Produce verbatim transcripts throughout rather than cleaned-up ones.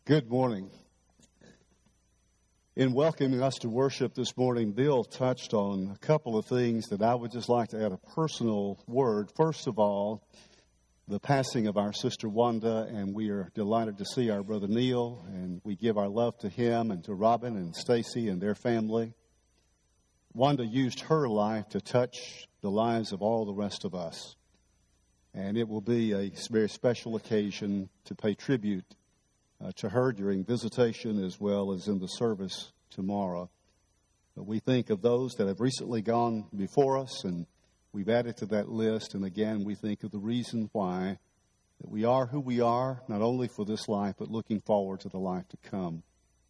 Good morning. In welcoming us to worship this morning, Bill touched on a couple of things that I would just like to add a personal word. First of all, the passing of our sister Wanda, and we are delighted to see our brother Neil, and we give our love to him and to Robin and Stacy and their family. Wanda used her life to touch the lives of all the rest of us, and it will be a very special occasion to pay tribute Uh, to her during visitation as well as in the service tomorrow. But we think of those that have recently gone before us, and we've added to that list. And again, we think of the reason why that we are who we are, not only for this life, but looking forward to the life to come.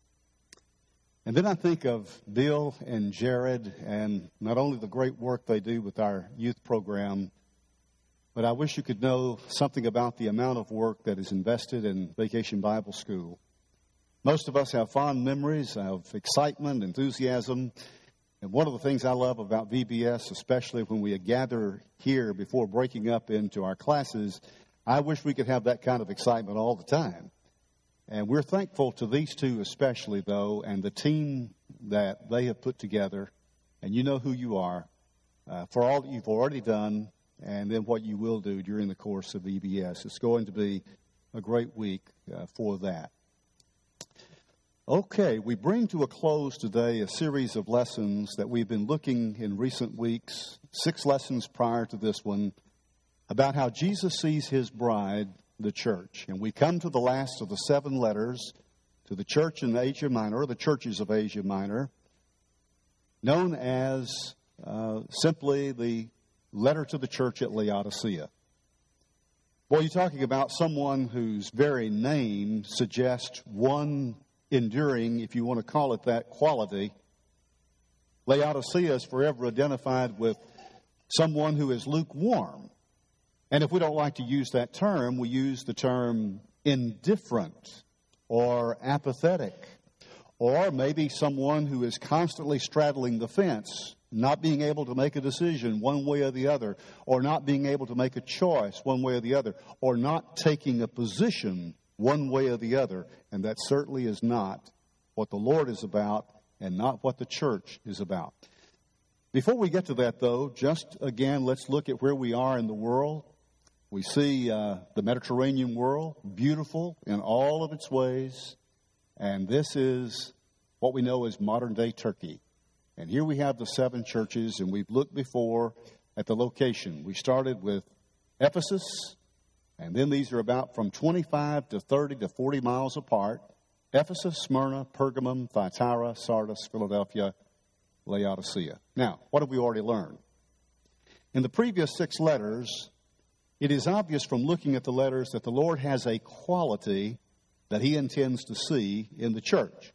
And then I think of Bill and Jared and not only the great work they do with our youth program, but I wish you could know something about the amount of work that is invested in Vacation Bible School. Most of us have fond memories of excitement, enthusiasm. And one of the things I love about V B S, especially when we gather here before breaking up into our classes, I wish we could have that kind of excitement all the time. And we're thankful to these two especially, though, and the team that they have put together. And you know who you are, uh, for all that you've already done, and then what you will do during the course of V B S. It's going to be a great week uh, for that. Okay, we bring to a close today a series of lessons that we've been looking in recent weeks, six lessons prior to this one, about how Jesus sees his bride, the church. And we come to the last of the seven letters to the church in Asia Minor, or the churches of Asia Minor, known as uh, simply the letter to the church at Laodicea. Well, you're talking about someone whose very name suggests one enduring, if you want to call it that, quality. Laodicea is forever identified with someone who is lukewarm. And if we don't like to use that term, we use the term indifferent or apathetic, or maybe someone who is constantly straddling the fence, not being able to make a decision one way or the other, or not being able to make a choice one way or the other, or not taking a position one way or the other. And that certainly is not what the Lord is about and not what the church is about. Before we get to that, though, just again, let's look at where we are in the world. We see uh, the Mediterranean world, beautiful in all of its ways, and this is what we know as modern-day Turkey. And here we have the seven churches, and we've looked before at the location. We started with Ephesus, and then these are about from twenty-five to thirty to forty miles apart. Ephesus, Smyrna, Pergamum, Thyatira, Sardis, Philadelphia, Laodicea. Now, what have we already learned? In the previous six letters, it is obvious from looking at the letters that the Lord has a quality that he intends to see in the church.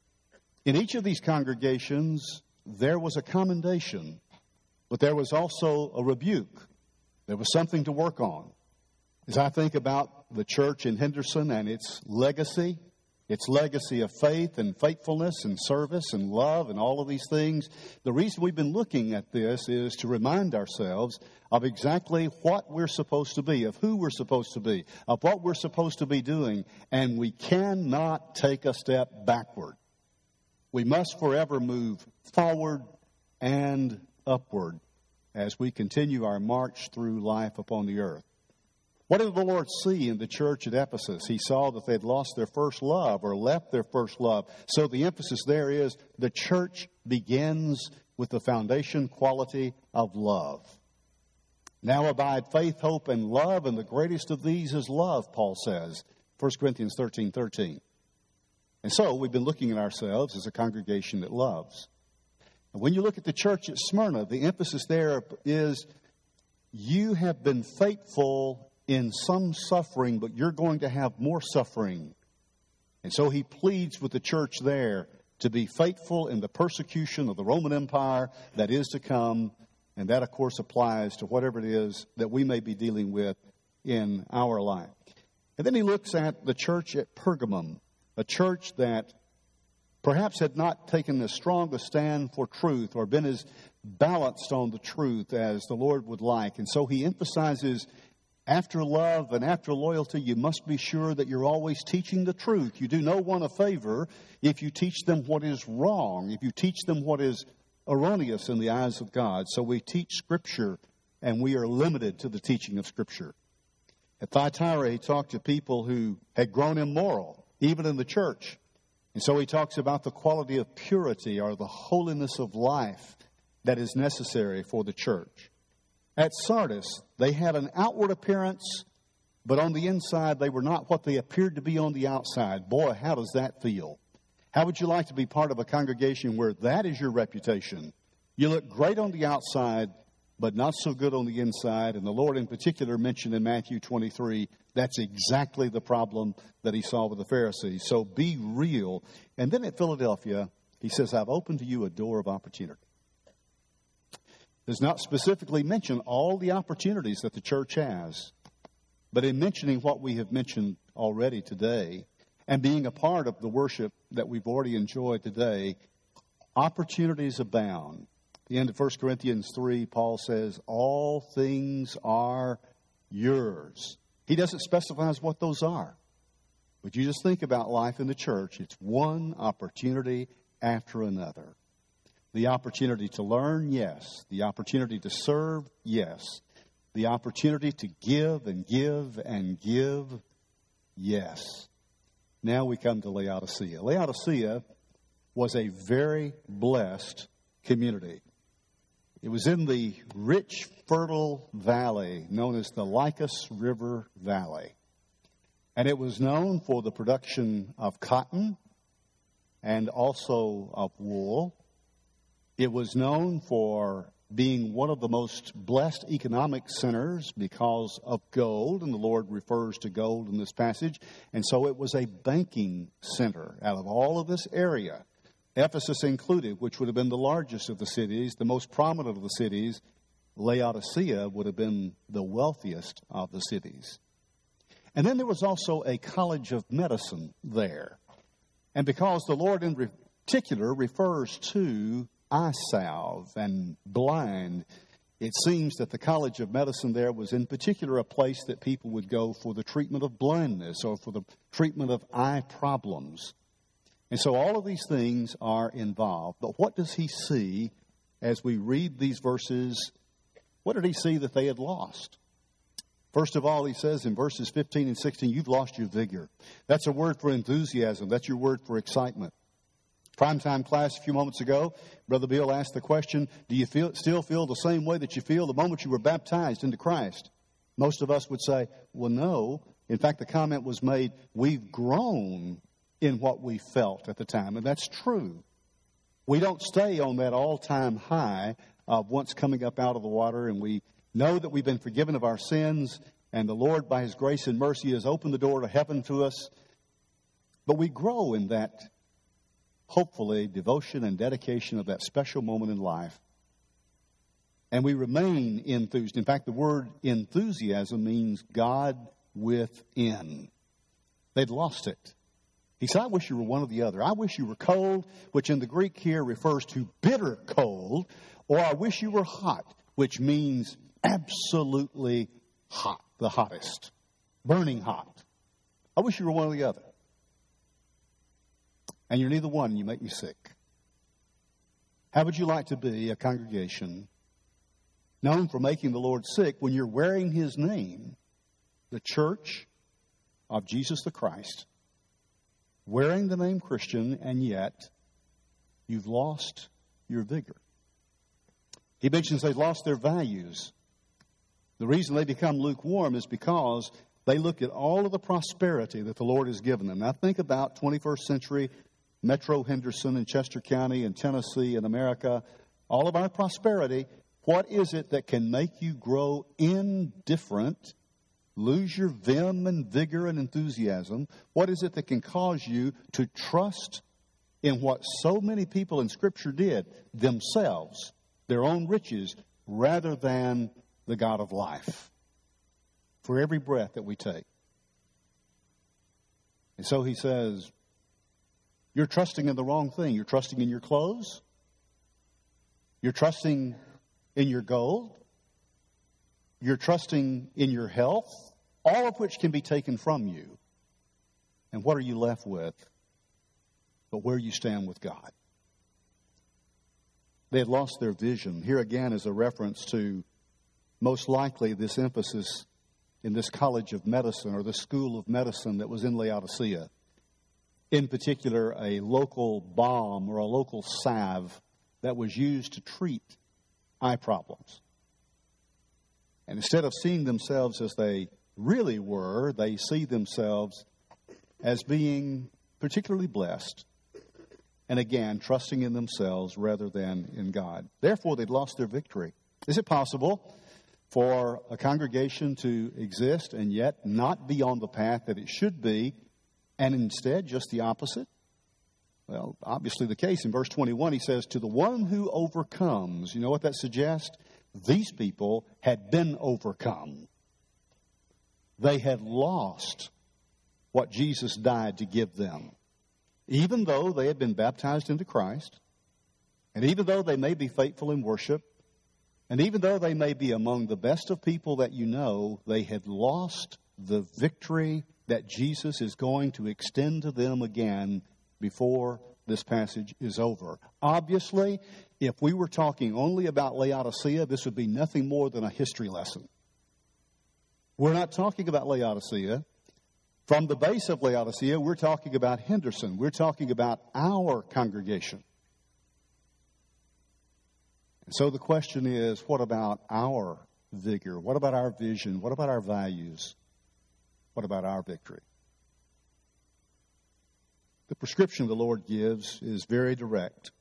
In each of these congregations, there was a commendation, but there was also a rebuke. There was something to work on. As I think about the church in Henderson and its legacy, its legacy of faith and faithfulness and service and love and all of these things, the reason we've been looking at this is to remind ourselves of exactly what we're supposed to be, of who we're supposed to be, of what we're supposed to be doing, and we cannot take a step backward. We must forever move forward and upward as we continue our march through life upon the earth. What did the Lord see in the church at Ephesus? He saw that they'd lost their first love or left their first love. So the emphasis there is the church begins with the foundation quality of love. Now abide faith, hope, and love, and the greatest of these is love, Paul says, First Corinthians thirteen thirteen. And so we've been looking at ourselves as a congregation that loves. And when you look at the church at Smyrna, the emphasis there is you have been faithful in some suffering, but you're going to have more suffering. And so he pleads with the church there to be faithful in the persecution of the Roman Empire that is to come. And that, of course, applies to whatever it is that we may be dealing with in our life. And then he looks at the church at Pergamum, a church that perhaps had not taken as strong a stand for truth or been as balanced on the truth as the Lord would like. And so he emphasizes After love and after loyalty, you must be sure that you're always teaching the truth. You do no one a favor if you teach them what is wrong, if you teach them what is erroneous in the eyes of God. So we teach Scripture, and we are limited to the teaching of Scripture. At Thyatira, he talked to people who had grown immoral, even in the church. And so he talks about the quality of purity or the holiness of life that is necessary for the church. At Sardis, they had an outward appearance, but on the inside, they were not what they appeared to be on the outside. Boy, how does that feel? How would you like to be part of a congregation where that is your reputation? You look great on the outside, but not so good on the inside. And the Lord in particular mentioned in Matthew twenty-three, that's exactly the problem that he saw with the Pharisees. So be real. And then at Philadelphia, he says, I've opened to you a door of opportunity. Does not specifically mention all the opportunities that the church has, but in mentioning what we have mentioned already today and being a part of the worship that we've already enjoyed today, opportunities abound. At the end of First Corinthians three, Paul says, all things are yours. He doesn't specify what those are. But you just think about life in the church. It's one opportunity after another. The opportunity to learn, yes. The opportunity to serve, yes. The opportunity to give and give and give, yes. Now we come to Laodicea. Laodicea was a very blessed community. It was in the rich, fertile valley known as the Lycus River Valley. And it was known for the production of cotton and also of wool. It was known for being one of the most blessed economic centers because of gold, and the Lord refers to gold in this passage. And so it was a banking center out of all of this area, Ephesus included, which would have been the largest of the cities, the most prominent of the cities. Laodicea would have been the wealthiest of the cities. And then there was also a college of medicine there. And because the Lord in particular refers to eye salve and blind, it seems that the College of Medicine there was in particular a place that people would go for the treatment of blindness or for the treatment of eye problems. And so all of these things are involved. But what does he see as we read these verses? What did he see that they had lost? First of all, he says in verses fifteen and sixteen, you've lost your vigor. That's a word for enthusiasm. That's your word for excitement. Primetime class a few moments ago, Brother Bill asked the question, do you feel, still feel the same way that you feel the moment you were baptized into Christ? Most of us would say, well, no. In fact, the comment was made, we've grown in what we felt at the time. And that's true. We don't stay on that all-time high of once coming up out of the water, and we know that we've been forgiven of our sins, and the Lord, by His grace and mercy, has opened the door to heaven to us. But we grow in that, hopefully, devotion and dedication of that special moment in life. And we remain enthused. In fact, the word enthusiasm means God within. They'd lost it. He said, I wish you were one or the other. I wish you were cold, which in the Greek here refers to bitter cold, or I wish you were hot, which means absolutely hot, the hottest, burning hot. I wish you were one or the other. And you're neither one, and you make me sick. How would you like to be a congregation known for making the Lord sick when you're wearing His name, the Church of Jesus the Christ, wearing the name Christian, and yet you've lost your vigor? He mentions they've lost their values. The reason they become lukewarm is because they look at all of the prosperity that the Lord has given them. Now think about twenty-first century Metro Henderson and Chester County and Tennessee and America. All of our prosperity. What is it that can make you grow indifferent, lose your vim and vigor and enthusiasm? What is it that can cause you to trust in what so many people in Scripture did, themselves, their own riches, rather than the God of life for every breath that we take? And so he says, you're trusting in the wrong thing. You're trusting in your clothes. You're trusting in your gold. You're trusting in your health, all of which can be taken from you. And what are you left with? But where you stand with God. They had lost their vision. Here again is a reference to, most likely, this emphasis in this college of medicine or the school of medicine that was in Laodicea. In particular, a local balm or a local salve that was used to treat eye problems. And instead of seeing themselves as they really were, they see themselves as being particularly blessed. And again, trusting in themselves rather than in God. Therefore, they'd lost their victory. Is it possible for a congregation to exist and yet not be on the path that it should be, and instead just the opposite? Well, obviously the case. In verse twenty-one, he says, to the one who overcomes. You know what that suggests? These people had been overcome. They had lost what Jesus died to give them. Even though they had been baptized into Christ, and even though they may be faithful in worship, and even though they may be among the best of people that you know, they had lost the victory that Jesus is going to extend to them again before this passage is over. Obviously, if we were talking only about Laodicea, this would be nothing more than a history lesson. We're not talking about Laodicea. From the base of Laodicea, we're talking about Henderson. We're talking about our congregation. And so the question is, what about our vigor? What about our vision? What about our values? What about our victory? The prescription the Lord gives is very direct.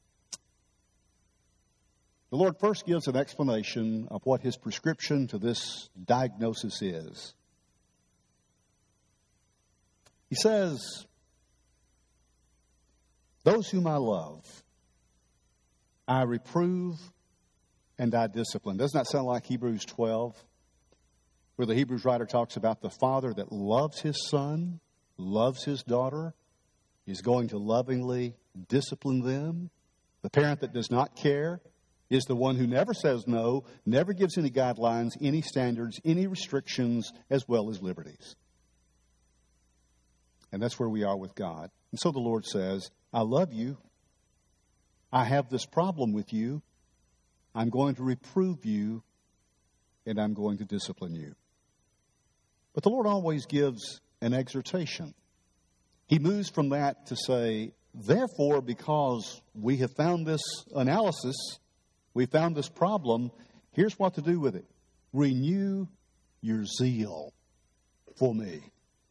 The Lord first gives an explanation of what his prescription to this diagnosis is. He says, those whom I love, I reprove and I discipline. Doesn't that sound like Hebrews twelve, where the Hebrews writer talks about the father that loves his son, loves his daughter, is going to lovingly discipline them? The parent that does not care is the one who never says no, never gives any guidelines, any standards, any restrictions, as well as liberties. And that's where we are with God. And so the Lord says, I love you. I have this problem with you. I'm going to reprove you, and I'm going to discipline you. But the Lord always gives an exhortation. He moves from that to say, therefore, because we have found this analysis, we found this problem, here's what to do with it. Renew your zeal for me.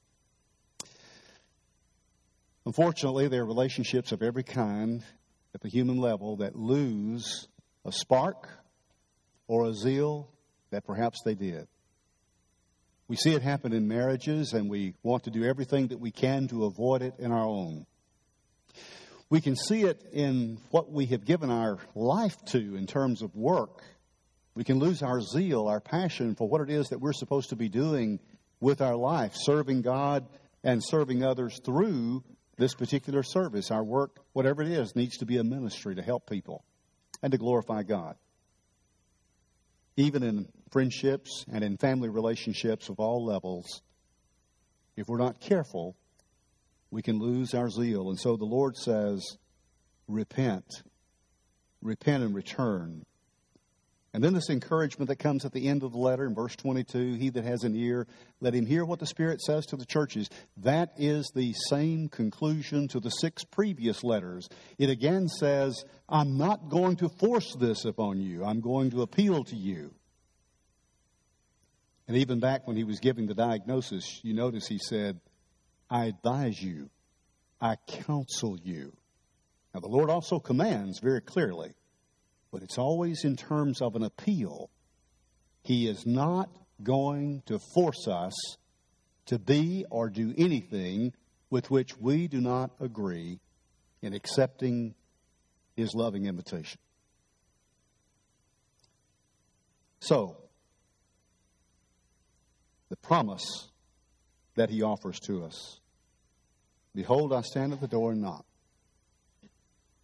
Unfortunately, there are relationships of every kind at the human level that lose a spark or a zeal that perhaps they did. We see it happen in marriages, and we want to do everything that we can to avoid it in our own. We can see it in what we have given our life to in terms of work. We can lose our zeal, our passion for what it is that we're supposed to be doing with our life, serving God and serving others through this particular service. Our work, whatever it is, needs to be a ministry to help people and to glorify God. Even in friendships and in family relationships of all levels, if we're not careful, we can lose our zeal. And so the Lord says, repent. Repent and return. And then this encouragement that comes at the end of the letter in verse twenty-two, he that has an ear, let him hear what the Spirit says to the churches. That is the same conclusion to the six previous letters. It again says, I'm not going to force this upon you. I'm going to appeal to you. And even back when he was giving the diagnosis, you notice he said, I advise you, I counsel you. Now the Lord also commands very clearly, but it's always in terms of an appeal. He is not going to force us to be or do anything with which we do not agree in accepting his loving invitation. So, the promise that he offers to us. Behold, I stand at the door and knock.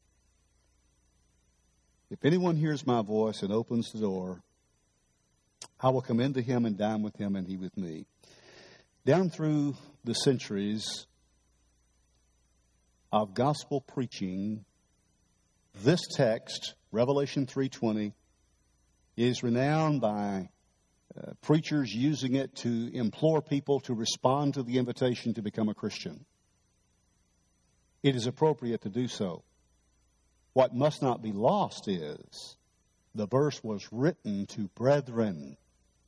If anyone hears my voice and opens the door, I will come into him and dine with him and he with me. Down through the centuries of gospel preaching, this text, Revelation three twenty, is renowned by uh, preachers using it to implore people to respond to the invitation to become a Christian. It is appropriate to do so. What must not be lost is the verse was written to brethren.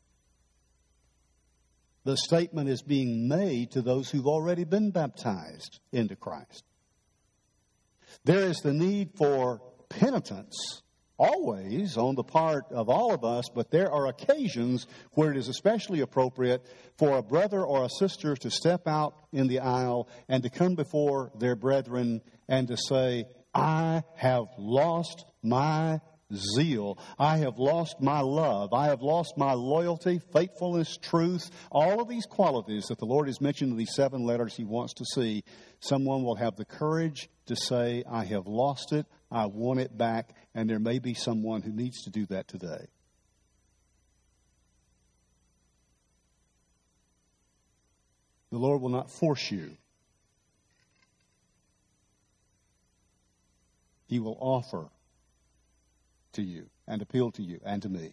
The statement is being made to those who've already been baptized into Christ. There is the need for penitence, always on the part of all of us, but there are occasions where it is especially appropriate for a brother or a sister to step out in the aisle and to come before their brethren and to say, I have lost my zeal. I have lost my love. I have lost my loyalty, faithfulness, truth, all of these qualities that the Lord has mentioned in these seven letters He wants to see. Someone will have the courage to say, I have lost it. I want it back. And there may be someone who needs to do that today. The Lord will not force you. He will offer to you and appeal to you and to me.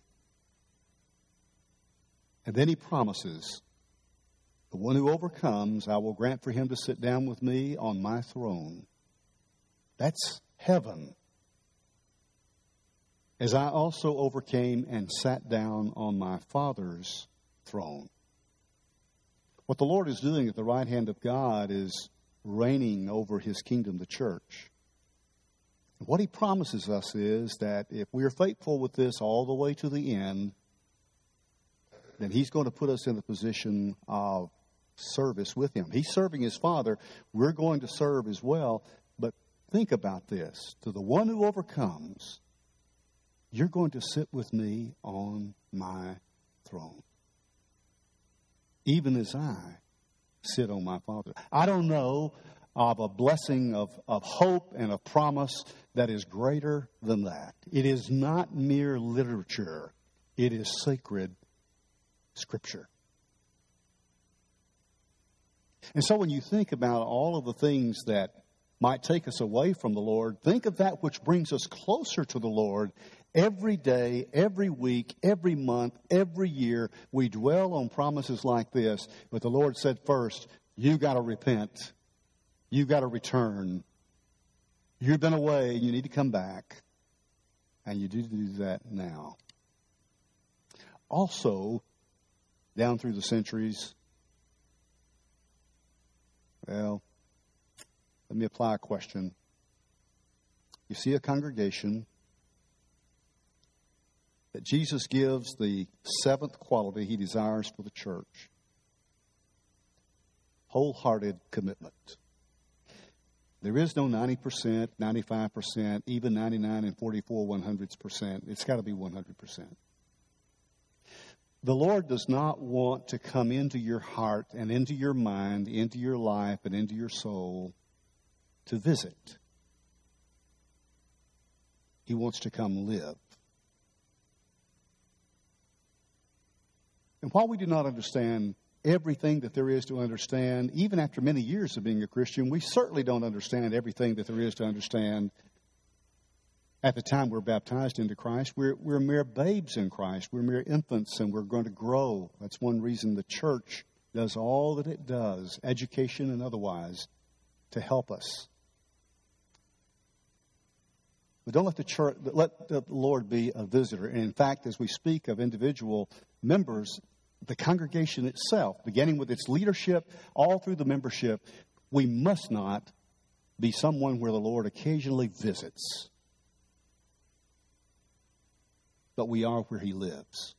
And then He promises, the one who overcomes, I will grant for him to sit down with me on my throne. That's heaven. As I also overcame and sat down on my Father's throne. What the Lord is doing at the right hand of God is reigning over His kingdom, the church. What He promises us is that if we are faithful with this all the way to the end, then He's going to put us in the position of service with Him. He's serving His Father. We're going to serve as well. But think about this. To the one who overcomes, you're going to sit with me on my throne, even as I sit on my Father. I don't know of a blessing of, of hope and a promise that is greater than that. It is not mere literature. It is sacred Scripture. And so when you think about all of the things that might take us away from the Lord, think of that which brings us closer to the Lord. Every day, every week, every month, every year, we dwell on promises like this. But the Lord said first, you got to repent. You've got to return. You've been away and you need to come back. And you do do that now. Also, down through the centuries, well, let me apply a question. You see a congregation that Jesus gives the seventh quality He desires for the church. Wholehearted commitment. There is no ninety percent, ninety-five percent, even ninety-nine and forty-four one hundredths percent. It's got to be one hundred percent. The Lord does not want to come into your heart and into your mind, into your life and into your soul to visit. He wants to come live. And while we do not understand everything that there is to understand, even after many years of being a Christian, we certainly don't understand everything that there is to understand at the time we're baptized into Christ. We're, we're mere babes in Christ. We're mere infants, and we're going to grow. That's one reason the church does all that it does, education and otherwise, to help us. But don't let the church, let the Lord be a visitor. And in fact, as we speak of individual members, the congregation itself, beginning with its leadership, all through the membership, we must not be someone where the Lord occasionally visits. But we are where He lives.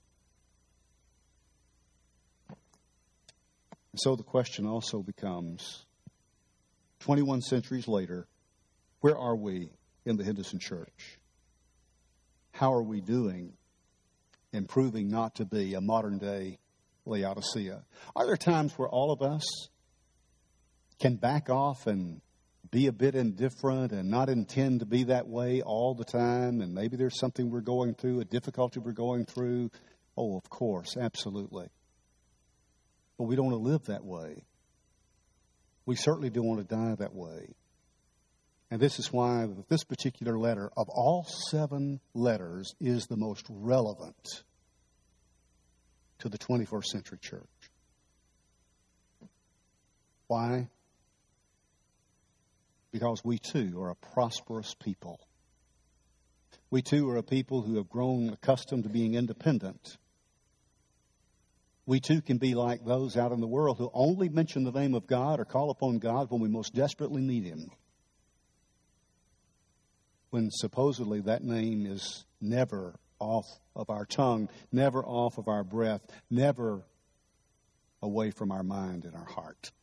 And so the question also becomes, twenty-one centuries later, where are we in the Henderson Church? How are we doing in proving not to be a modern-day Laodicea? Are there times where all of us can back off and be a bit indifferent and not intend to be that way all the time? And maybe there's something we're going through, a difficulty we're going through, Oh, of course, absolutely. But we don't want to live that way. We certainly don't want to die that way. And this is why this particular letter, of all seven letters, is the most relevant to the twenty-first century church. Why? Because we too are a prosperous people. We too are a people who have grown accustomed to being independent. We too can be like those out in the world who only mention the name of God or call upon God when we most desperately need Him, when supposedly that name is never off of our tongue, never off of our breath, never away from our mind and our heart.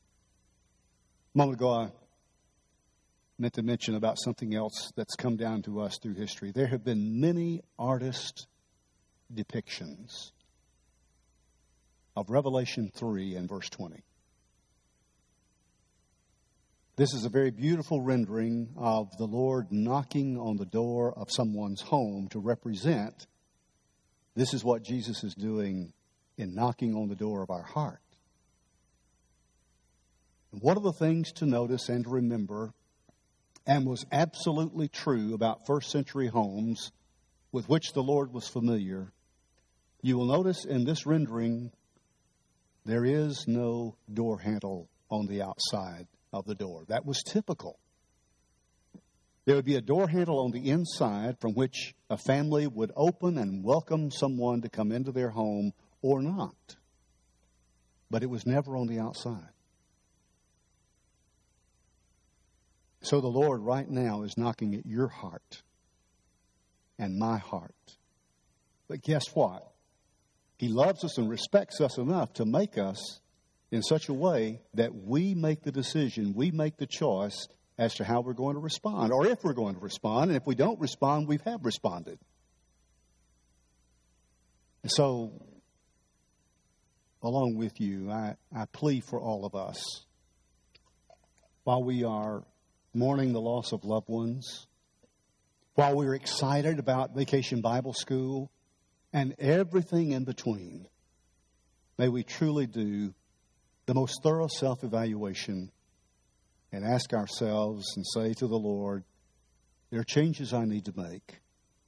A moment ago, I meant to mention about something else that's come down to us through history. There have been many artist depictions of Revelation three and verse twenty. This is a very beautiful rendering of the Lord knocking on the door of someone's home to represent this is what Jesus is doing in knocking on the door of our heart. And one of the things to notice and to remember, and was absolutely true about first century homes with which the Lord was familiar, you will notice in this rendering there is no door handle on the outside of the door. That was typical. There would be a door handle on the inside from which a family would open and welcome someone to come into their home or not. But it was never on the outside. So the Lord right now is knocking at your heart and my heart. But guess what? He loves us and respects us enough to make us in such a way that we make the decision, we make the choice as to how we're going to respond, or if we're going to respond. And if we don't respond, we have responded. And so, along with you, I, I plead for all of us, while we are mourning the loss of loved ones, while we're excited about Vacation Bible School, and everything in between, may we truly do the most thorough self-evaluation and ask ourselves and say to the Lord, there are changes I need to make.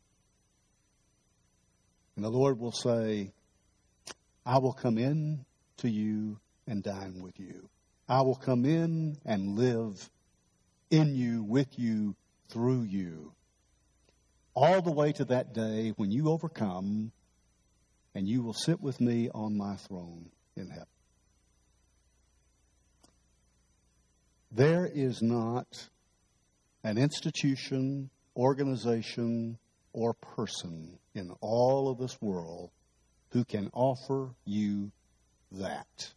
And the Lord will say, I will come in to you and dine with you. I will come in and live in you, with you, through you. All the way to that day when you overcome and you will sit with me on my throne in heaven. There is not an institution, organization, or person in all of this world who can offer you that.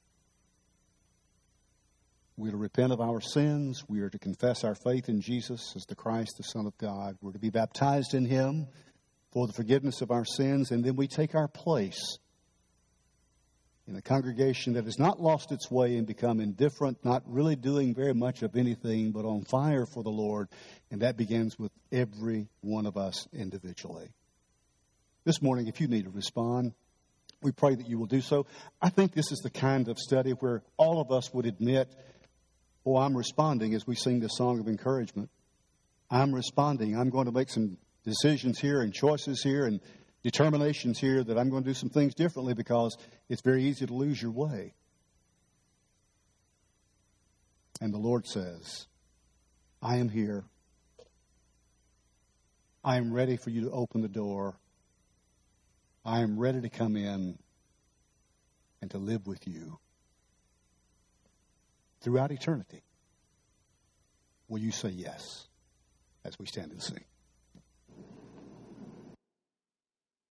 We are to repent of our sins. We are to confess our faith in Jesus as the Christ, the Son of God. We're to be baptized in Him for the forgiveness of our sins. And then we take our place in a congregation that has not lost its way and become indifferent, not really doing very much of anything, but on fire for the Lord. And that begins with every one of us individually. This morning, if you need to respond, we pray that you will do so. I think this is the kind of study where all of us would admit, oh, I'm responding as we sing this song of encouragement. I'm responding. I'm going to make some decisions here and choices here and determinations here that I'm going to do some things differently because it's very easy to lose your way. And the Lord says, I am here. I am ready for you to open the door. I am ready to come in and to live with you throughout eternity. Will you say yes as we stand and sing?